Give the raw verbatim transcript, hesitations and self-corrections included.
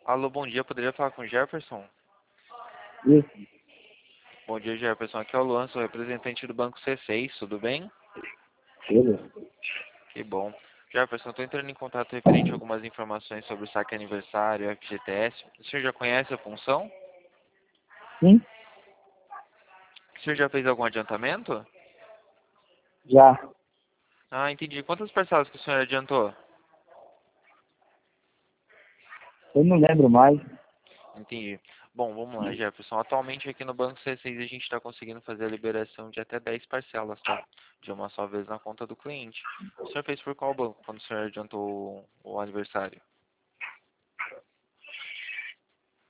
Alô, bom dia. Poderia falar com o Jefferson? Isso, Bom dia, Jefferson. Aqui é o Luan, sou representante do Banco C seis, tudo bem? tudo. Que bom. Jefferson, estou entrando em contato referente a algumas informações sobre o saque aniversário, F G T S. O senhor já conhece a função? Sim, O senhor já fez algum adiantamento? já. Ah, entendi. Quantas parcelas que o senhor adiantou? Eu não lembro mais. Entendi. Bom, vamos lá, Jefferson. Atualmente aqui no Banco C seis a gente está conseguindo fazer a liberação de até dez parcelas, tá? De uma só vez na conta do cliente. O senhor fez por qual banco quando o senhor adiantou o o aniversário?